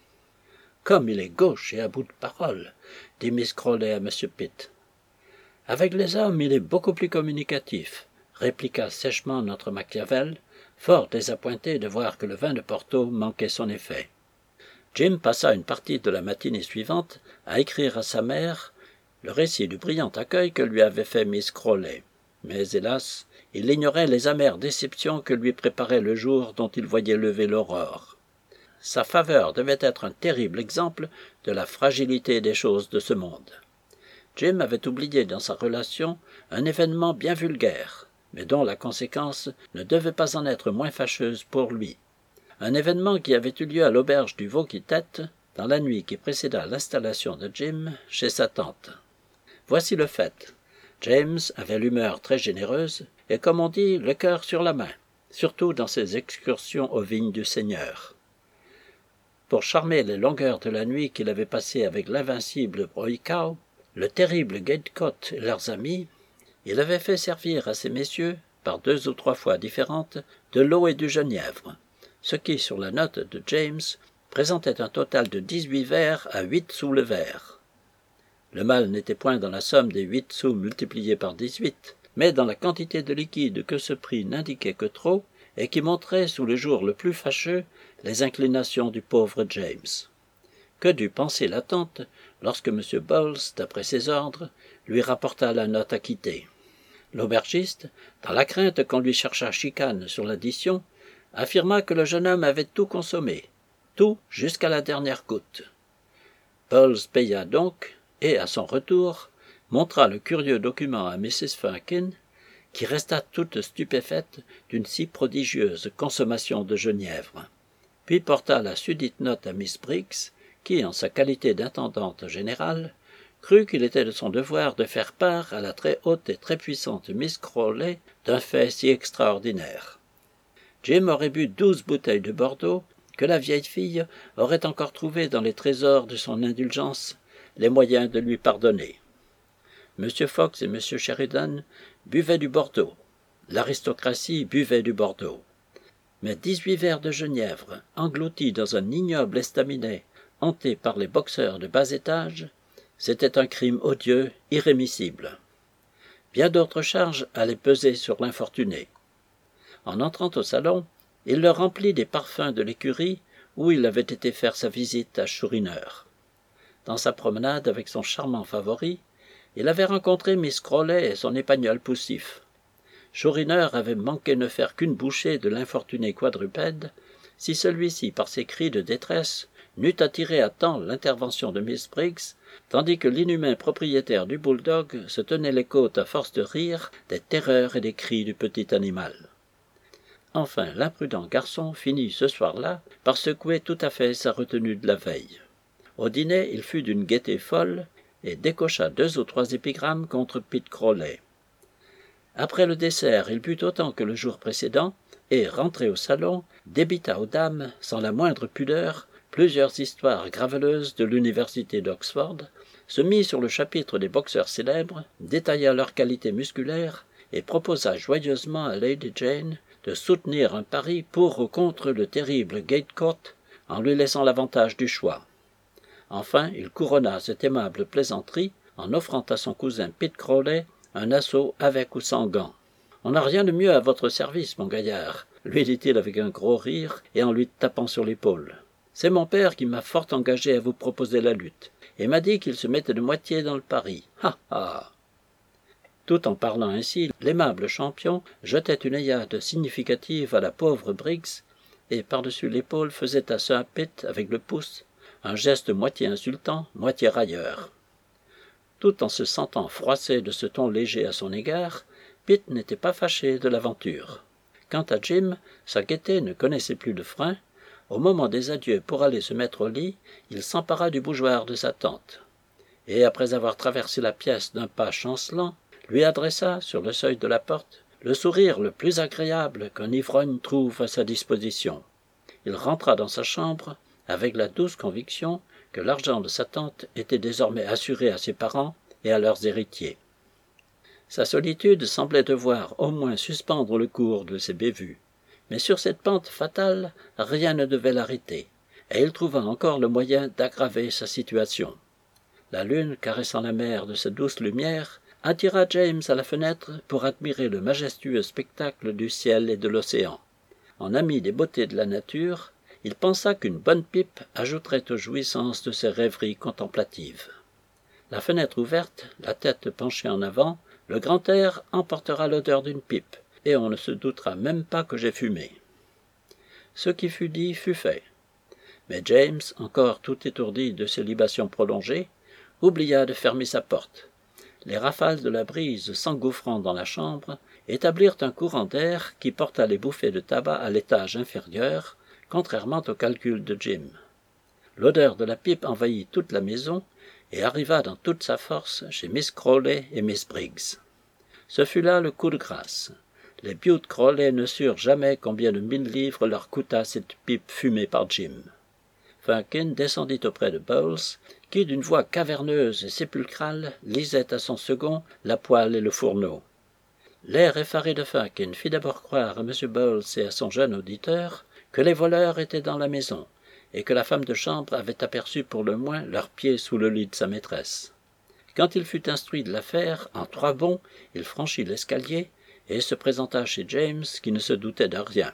« Comme il est gauche et à bout de parole, » dit Miss Crawley à M. Pitt. « Avec les hommes, il est beaucoup plus communicatif, » répliqua sèchement notre Machiavel, fort désappointé de voir que le vin de Porto manquait son effet. Jim passa une partie de la matinée suivante à écrire à sa mère le récit du brillant accueil que lui avait fait Miss Crawley. Mais hélas, il ignorait les amères déceptions que lui préparait le jour dont il voyait lever l'aurore. Sa faveur devait être un terrible exemple de la fragilité des choses de ce monde. Jim avait oublié dans sa relation un événement bien vulgaire, mais dont la conséquence ne devait pas en être moins fâcheuse pour lui. Un événement qui avait eu lieu à l'auberge du Veau-qui-Tête, dans la nuit qui précéda l'installation de Jim chez sa tante. Voici le fait. James avait l'humeur très généreuse et, comme on dit, le cœur sur la main, surtout dans ses excursions aux vignes du Seigneur. Pour charmer les longueurs de la nuit qu'il avait passée avec l'invincible Broycow, le terrible Gatecott et leurs amis, il avait fait servir à ces messieurs, par deux ou trois fois différentes, de l'eau et du genièvre, ce qui, sur la note de James, présentait un total de dix-huit verres à huit sous le verre. Le mal n'était point dans la somme des huit sous multipliés par dix-huit, mais dans la quantité de liquide que ce prix n'indiquait que trop, et qui montrait sous le jour le plus fâcheux les inclinations du pauvre James. Que dut penser la tante lorsque M. Bowles, d'après ses ordres, lui rapporta la note acquittée. L'aubergiste, dans la crainte qu'on lui cherchât chicane sur l'addition, affirma que le jeune homme avait tout consommé, tout jusqu'à la dernière goutte. Bowles paya donc, et, à son retour, montra le curieux document à Missus Firkin, qui resta toute stupéfaite d'une si prodigieuse consommation de genièvre, puis porta la sudite note à Miss Briggs, qui, en sa qualité d'intendante générale, crut qu'il était de son devoir de faire part à la très haute et très puissante Miss Crawley d'un fait si extraordinaire. Jim aurait bu douze bouteilles de Bordeaux, que la vieille fille aurait encore trouvé dans les trésors de son indulgence les moyens de lui pardonner. M. Fox et M. Sheridan buvaient du Bordeaux. L'aristocratie buvait du Bordeaux. Mais dix-huit verres de genièvre, engloutis dans un ignoble estaminet hanté par les boxeurs de bas étage, c'était un crime odieux, irrémissible. Bien d'autres charges allaient peser sur l'infortuné. En entrant au salon, il le remplit des parfums de l'écurie où il avait été faire sa visite à Chourineur. Dans sa promenade avec son charmant favori, il avait rencontré Miss Crawley et son épagnol poussif. Chourineur avait manqué ne faire qu'une bouchée de l'infortuné quadrupède, si celui-ci, par ses cris de détresse, n'eût attiré à temps l'intervention de Miss Briggs, tandis que l'inhumain propriétaire du bulldog se tenait les côtes à force de rire des terreurs et des cris du petit animal. Enfin, l'imprudent garçon finit ce soir-là par secouer tout à fait sa retenue de la veille. Au dîner, il fut d'une gaieté folle et décocha deux ou trois épigrammes contre Pitt Crawley. Après le dessert, il but autant que le jour précédent et, rentré au salon, débita aux dames, sans la moindre pudeur, plusieurs histoires graveleuses de l'université d'Oxford, se mit sur le chapitre des boxeurs célèbres, détailla leurs qualités musculaires et proposa joyeusement à Lady Jane de soutenir un pari pour ou contre le terrible Gatecott en lui laissant l'avantage du choix. Enfin, il couronna cette aimable plaisanterie en offrant à son cousin Pitt Crawley un assaut avec ou sans gants. « On n'a rien de mieux à votre service, mon gaillard, » lui dit-il avec un gros rire et en lui tapant sur l'épaule. « C'est mon père qui m'a fort engagé à vous proposer la lutte, et m'a dit qu'il se mettait de moitié dans le pari. Ha ha !» Tout en parlant ainsi, l'aimable champion jetait une œillade significative à la pauvre Briggs, et par-dessus l'épaule faisait à Sir Pitt, avec le pouce, un geste moitié insultant, moitié railleur. Tout en se sentant froissé de ce ton léger à son égard, Pitt n'était pas fâché de l'aventure. Quant à Jim, sa gaieté ne connaissait plus de frein. Au moment des adieux pour aller se mettre au lit, il s'empara du bougeoir de sa tante, et après avoir traversé la pièce d'un pas chancelant, lui adressa, sur le seuil de la porte, le sourire le plus agréable qu'un ivrogne trouve à sa disposition. Il rentra dans sa chambre avec la douce conviction que l'argent de sa tante était désormais assuré à ses parents et à leurs héritiers. Sa solitude semblait devoir au moins suspendre le cours de ses bévues, mais sur cette pente fatale, rien ne devait l'arrêter, et il trouva encore le moyen d'aggraver sa situation. La lune, caressant la mer de sa douce lumière, attira James à la fenêtre pour admirer le majestueux spectacle du ciel et de l'océan. En ami des beautés de la nature, il pensa qu'une bonne pipe ajouterait aux jouissances de ses rêveries contemplatives. La fenêtre ouverte, la tête penchée en avant, le grand air emportera l'odeur d'une pipe, et on ne se doutera même pas que j'ai fumé. Ce qui fut dit fut fait. Mais James, encore tout étourdi de ces libations prolongées, oublia de fermer sa porte. Les rafales de la brise s'engouffrant dans la chambre établirent un courant d'air qui porta les bouffées de tabac à l'étage inférieur, contrairement au calcul de Jim. L'odeur de la pipe envahit toute la maison et arriva dans toute sa force chez Miss Crawley et Miss Briggs. Ce fut là le coup de grâce. Les Bute Crawley ne surent jamais combien de mille livres leur coûta cette pipe fumée par Jim. Fenkin descendit auprès de Bowles, qui, d'une voix caverneuse et sépulcrale, lisait à son second la poêle et le fourneau. L'air effaré de Fenkin fit d'abord croire à M. Bowles et à son jeune auditeur que les voleurs étaient dans la maison, et que la femme de chambre avait aperçu pour le moins leurs pieds sous le lit de sa maîtresse. Quand il fut instruit de l'affaire, en trois bonds, il franchit l'escalier et se présenta chez James, qui ne se doutait de rien.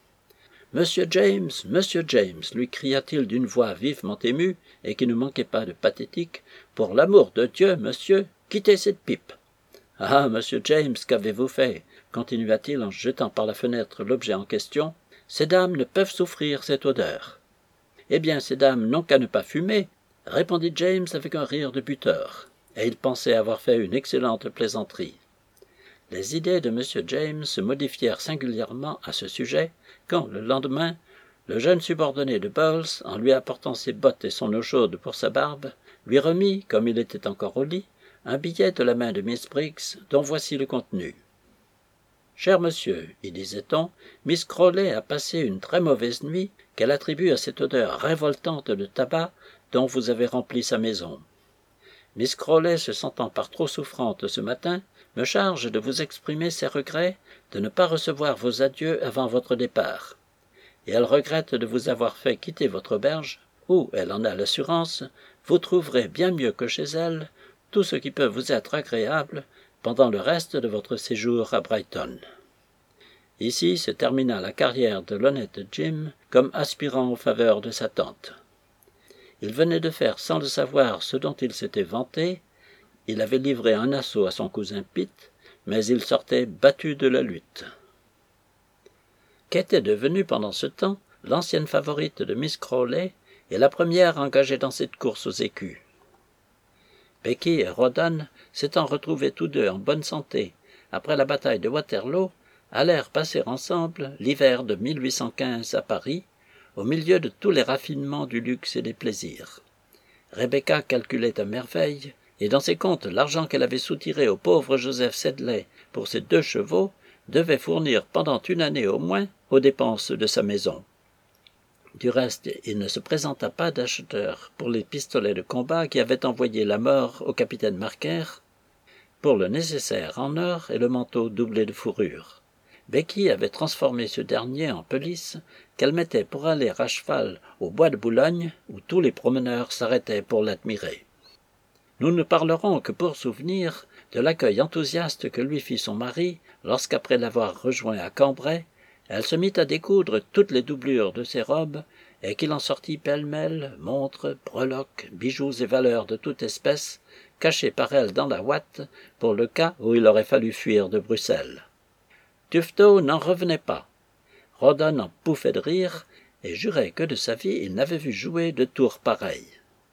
« Monsieur James, Monsieur James !» lui cria-t-il d'une voix vivement émue, et qui ne manquait pas de pathétique, « pour l'amour de Dieu, monsieur, quittez cette pipe !»« Ah, Monsieur James, qu'avez-vous fait ?» continua-t-il en jetant par la fenêtre l'objet en question. « Ces dames ne peuvent souffrir cette odeur. »« Eh bien, ces dames n'ont qu'à ne pas fumer, » répondit James avec un rire de buteur, et il pensait avoir fait une excellente plaisanterie. Les idées de M. James se modifièrent singulièrement à ce sujet, quand, le lendemain, le jeune subordonné de Bowles, en lui apportant ses bottes et son eau chaude pour sa barbe, lui remit, comme il était encore au lit, un billet de la main de Miss Briggs, dont voici le contenu. « Cher monsieur, y disait-on, Miss Crawley a passé une très mauvaise nuit qu'elle attribue à cette odeur révoltante de tabac dont vous avez rempli sa maison. Miss Crawley, se sentant par trop souffrante ce matin, me charge de vous exprimer ses regrets de ne pas recevoir vos adieux avant votre départ, et elle regrette de vous avoir fait quitter votre auberge, où, elle en a l'assurance, vous trouverez bien mieux que chez elle tout ce qui peut vous être agréable pendant le reste de votre séjour à Brighton. » Ici se termina la carrière de l'honnête Jim comme aspirant aux faveurs de sa tante. Il venait de faire sans le savoir ce dont il s'était vanté. Il avait livré un assaut à son cousin Pitt, mais il sortait battu de la lutte. Qu'était devenue pendant ce temps l'ancienne favorite de Miss Crawley et la première engagée dans cette course aux écus? Becky et Rawdon, s'étant retrouvés tous deux en bonne santé après la bataille de Waterloo, allèrent passer ensemble l'hiver de mille huit cent quinze à Paris, au milieu de tous les raffinements du luxe et des plaisirs. Rebecca calculait à merveille, et dans ses comptes l'argent qu'elle avait soutiré au pauvre Joseph Sedley pour ses deux chevaux devait fournir pendant une année au moins aux dépenses de sa maison. Du reste, il ne se présenta pas d'acheteur pour les pistolets de combat qui avaient envoyé la mort au capitaine Marker, pour le nécessaire en or et le manteau doublé de fourrure. Becky avait transformé ce dernier en pelisse qu'elle mettait pour aller à cheval au bois de Boulogne, où tous les promeneurs s'arrêtaient pour l'admirer. Nous ne parlerons que pour souvenir de l'accueil enthousiaste que lui fit son mari lorsqu'après l'avoir rejoint à Cambrai, elle se mit à découdre toutes les doublures de ses robes et qu'il en sortit pêle-mêle montres, breloques, bijoux et valeurs de toute espèce, cachés par elle dans la ouate pour le cas où il aurait fallu fuir de Bruxelles. Tufto n'en revenait pas. Rawdon en pouffait de rire et jurait que de sa vie il n'avait vu jouer de tours pareils.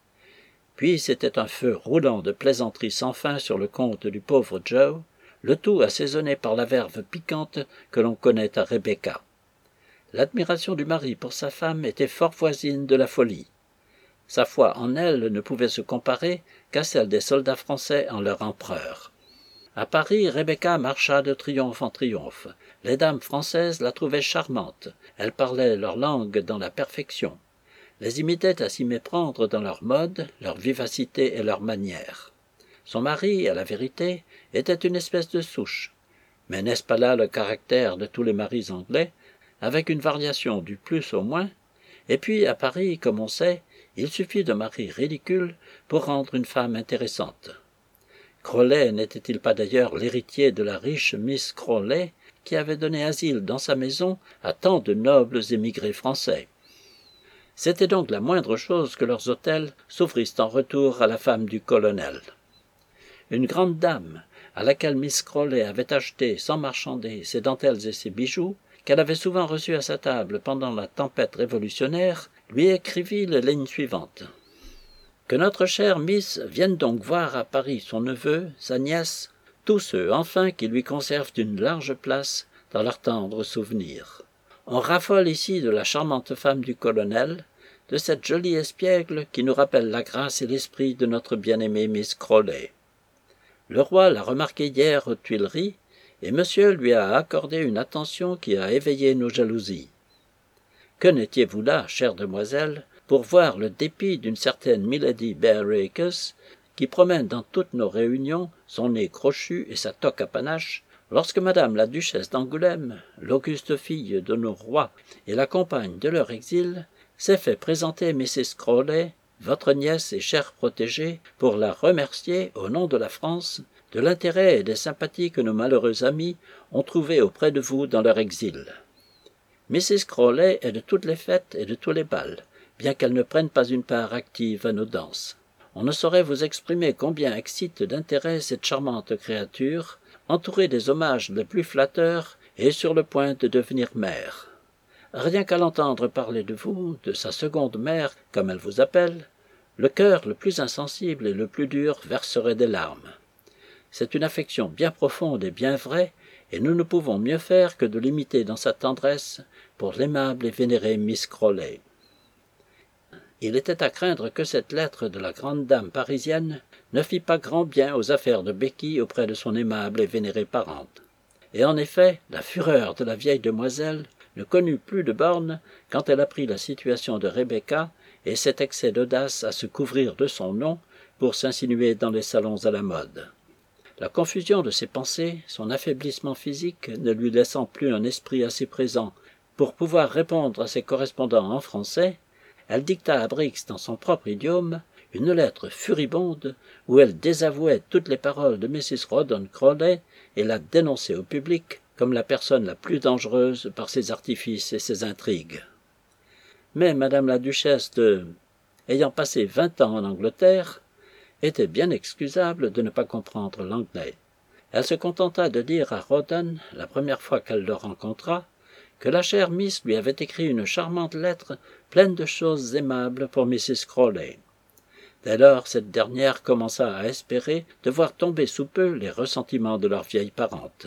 Puis c'était un feu roulant de plaisanteries sans fin sur le compte du pauvre Joe, le tout assaisonné par la verve piquante que l'on connaît à Rebecca. L'admiration du mari pour sa femme était fort voisine de la folie. Sa foi en elle ne pouvait se comparer qu'à celle des soldats français en leur empereur. À Paris, Rebecca marcha de triomphe en triomphe. Les dames françaises la trouvaient charmante. Elles parlaient leur langue dans la perfection. Les imitaient à s'y méprendre dans leur mode, leur vivacité et leurs manières. Son mari, à la vérité, était une espèce de souche. Mais n'est-ce pas là le caractère de tous les maris anglais, avec une variation du plus au moins? Et puis, à Paris, comme on sait, il suffit de maris ridicules pour rendre une femme intéressante. Crawley n'était-il pas d'ailleurs l'héritier de la riche Miss Crawley, qui avait donné asile dans sa maison à tant de nobles émigrés français? C'était donc la moindre chose que leurs hôtels s'offrissent en retour à la femme du colonel. Une grande dame, à laquelle Miss Crawley avait acheté, sans marchander, ses dentelles et ses bijoux, qu'elle avait souvent reçus à sa table pendant la tempête révolutionnaire, lui écrivit les lignes suivantes. « Que notre chère Miss vienne donc voir à Paris son neveu, sa nièce, tous ceux, enfin, qui lui conservent une large place dans leurs tendres souvenirs. On raffole ici de la charmante femme du colonel, de cette jolie espiègle qui nous rappelle la grâce et l'esprit de notre bien-aimée Miss Crawley. Le roi l'a remarqué hier aux Tuileries, et monsieur lui a accordé une attention qui a éveillé nos jalousies. Que n'étiez-vous là, chère demoiselle, pour voir le dépit d'une certaine Milady Bareacres, qui promène dans toutes nos réunions son nez crochu et sa toque à panache, lorsque madame la duchesse d'Angoulême, l'auguste fille de nos rois et la compagne de leur exil, s'est fait présenter Missus Crawley, votre nièce et chère protégée, pour la remercier, au nom de la France, de l'intérêt et des sympathies que nos malheureux amis ont trouvés auprès de vous dans leur exil. Missus Crawley est de toutes les fêtes et de tous les bals, bien qu'elle ne prenne pas une part active à nos danses. On ne saurait vous exprimer combien excite d'intérêt cette charmante créature, entourée des hommages les plus flatteurs et sur le point de devenir mère. Rien qu'à l'entendre parler de vous, de sa seconde mère, comme elle vous appelle, le cœur le plus insensible et le plus dur verserait des larmes. C'est une affection bien profonde et bien vraie, et nous ne pouvons mieux faire que de l'imiter dans sa tendresse pour l'aimable et vénérée Miss Crawley. » Il était à craindre que cette lettre de la grande dame parisienne ne fît pas grand bien aux affaires de Becky auprès de son aimable et vénérée parente. Et en effet, la fureur de la vieille demoiselle ne connut plus de bornes quand elle apprit la situation de Rebecca et cet excès d'audace à se couvrir de son nom pour s'insinuer dans les salons à la mode. La confusion de ses pensées, son affaiblissement physique ne lui laissant plus un esprit assez présent pour pouvoir répondre à ses correspondants en français, elle dicta à Briggs dans son propre idiome une lettre furibonde où elle désavouait toutes les paroles de Missus Rawdon Crawley et la dénonçait au public comme la personne la plus dangereuse par ses artifices et ses intrigues. Mais madame la duchesse de, ayant passé vingt ans en Angleterre, était bien excusable de ne pas comprendre l'anglais. Elle se contenta de dire à Rawdon, la première fois qu'elle le rencontra, que la chère Miss lui avait écrit une charmante lettre pleine de choses aimables pour Missus Crawley. Dès lors, cette dernière commença à espérer de voir tomber sous peu les ressentiments de leur vieille parente.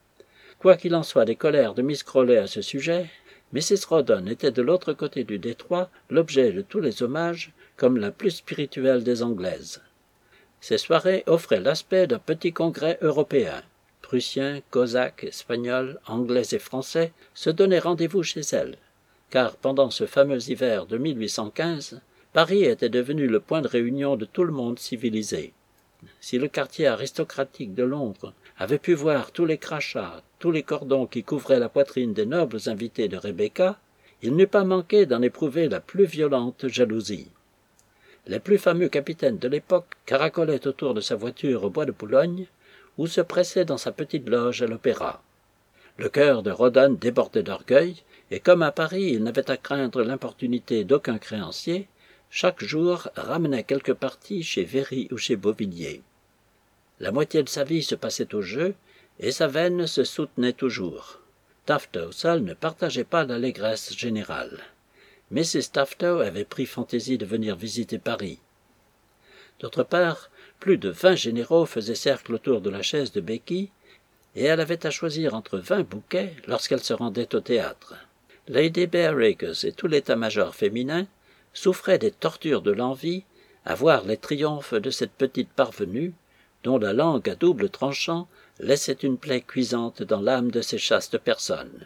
Quoi qu'il en soit des colères de Miss Crawley à ce sujet, Missus Rawdon était de l'autre côté du détroit l'objet de tous les hommages comme la plus spirituelle des Anglaises. Ces soirées offraient l'aspect d'un petit congrès européen. Prussiens, Cosaques, Espagnols, Anglais et Français se donnaient rendez-vous chez elle, car pendant ce fameux hiver de mille huit cent quinze, Paris était devenu le point de réunion de tout le monde civilisé. Si le quartier aristocratique de Londres avait pu voir tous les crachats, tous les cordons qui couvraient la poitrine des nobles invités de Rebecca, il n'eût pas manqué d'en éprouver la plus violente jalousie. Les plus fameux capitaines de l'époque caracolaient autour de sa voiture au bois de Boulogne, ou se pressaient dans sa petite loge à l'opéra. Le cœur de Rawdon débordait d'orgueil, et comme à Paris il n'avait à craindre l'importunité d'aucun créancier, chaque jour ramenait quelque partie chez Véry ou chez Beauvilliers. La moitié de sa vie se passait au jeu, et sa veine se soutenait toujours. Tafto seul ne partageait pas l'allégresse générale. Missus Tafto avait pris fantaisie de venir visiter Paris. D'autre part, plus de vingt généraux faisaient cercle autour de la chaise de Becky, et elle avait à choisir entre vingt bouquets lorsqu'elle se rendait au théâtre. Lady Bareacres et tout l'état-major féminin souffraient des tortures de l'envie à voir les triomphes de cette petite parvenue, dont la langue à double tranchant laissait une plaie cuisante dans l'âme de ces chastes personnes.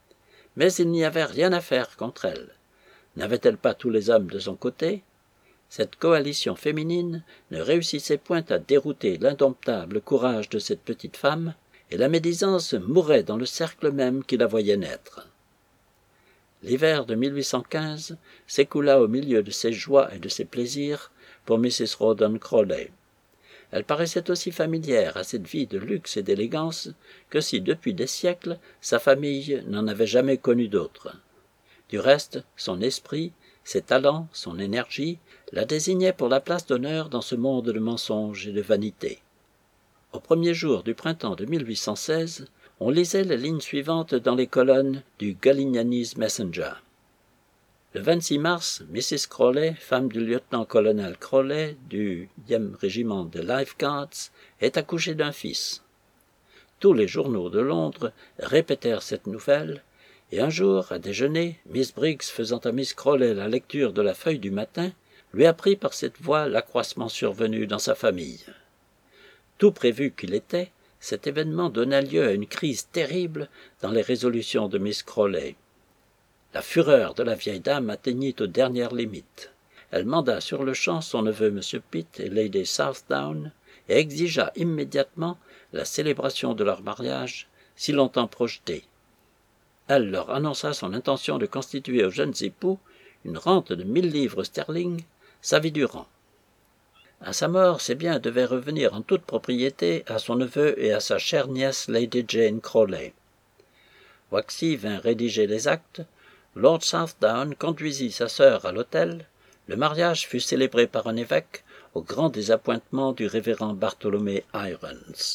Mais il n'y avait rien à faire contre elle. N'avait-elle pas tous les hommes de son côté? Cette coalition féminine ne réussissait point à dérouter l'indomptable courage de cette petite femme, et la médisance mourait dans le cercle même qui la voyait naître. L'hiver de mille huit cent quinze s'écoula au milieu de ses joies et de ses plaisirs pour Missus Rawdon Crawley. Elle paraissait aussi familière à cette vie de luxe et d'élégance que si depuis des siècles sa famille n'en avait jamais connu d'autre. Du reste, son esprit, Ses talents, son énergie, la désignaient pour la place d'honneur dans ce monde de mensonges et de vanité. Au premier jour du printemps de mille huit cent seize, on lisait les lignes suivantes dans les colonnes du Galignani's Messenger. Le vingt-six mars, missus Crawley, femme du lieutenant-colonel Crawley du dixième régiment de Life Guards, est accouchée d'un fils. Tous les journaux de Londres répétèrent cette nouvelle, et un jour, à déjeuner, Miss Briggs, faisant à Miss Crawley la lecture de la feuille du matin, lui apprit par cette voix l'accroissement survenu dans sa famille. Tout prévu qu'il était, cet événement donna lieu à une crise terrible dans les résolutions de Miss Crawley. La fureur de la vieille dame atteignit aux dernières limites. Elle manda sur-le-champ son neveu M. Pitt et Lady Southdown et exigea immédiatement la célébration de leur mariage, si longtemps projeté. Elle leur annonça son intention de constituer aux jeunes époux une rente de mille livres sterling, sa vie durant. À sa mort, ses biens devaient revenir en toute propriété à son neveu et à sa chère nièce Lady Jane Crawley. Waxy vint rédiger les actes, Lord Southdown conduisit sa sœur à l'hôtel, le mariage fut célébré par un évêque, au grand désappointement du révérend Bartholomé Irons.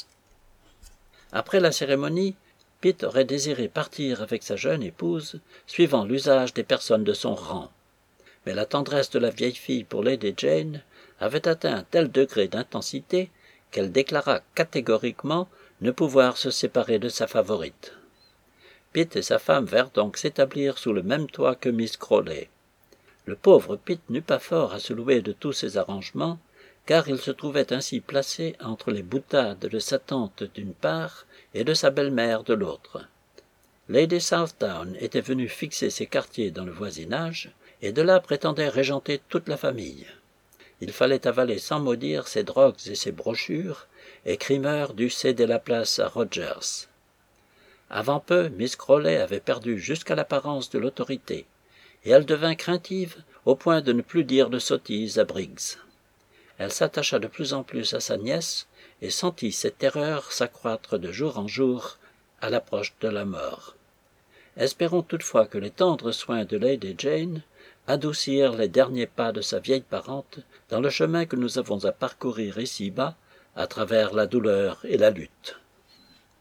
Après la cérémonie, Pitt aurait désiré partir avec sa jeune épouse, suivant l'usage des personnes de son rang. Mais la tendresse de la vieille fille pour Lady Jane avait atteint un tel degré d'intensité qu'elle déclara catégoriquement ne pouvoir se séparer de sa favorite. Pitt et sa femme vinrent donc s'établir sous le même toit que Miss Crawley. Le pauvre Pitt n'eut pas fort à se louer de tous ces arrangements, car il se trouvait ainsi placé entre les boutades de sa tante d'une part et de sa belle-mère de l'autre. Lady Southdown était venue fixer ses quartiers dans le voisinage, et de là prétendait régenter toute la famille. Il fallait avaler sans mot dire ses drogues et ses brochures, et Creamer dut céder la place à Rogers. Avant peu, Miss Crawley avait perdu jusqu'à l'apparence de l'autorité, et elle devint craintive au point de ne plus dire de sottises à Briggs. Elle s'attacha de plus en plus à sa nièce et sentit cette terreur s'accroître de jour en jour à l'approche de la mort. Espérons toutefois que les tendres soins de Lady Jane adoucirent les derniers pas de sa vieille parente dans le chemin que nous avons à parcourir ici-bas à travers la douleur et la lutte.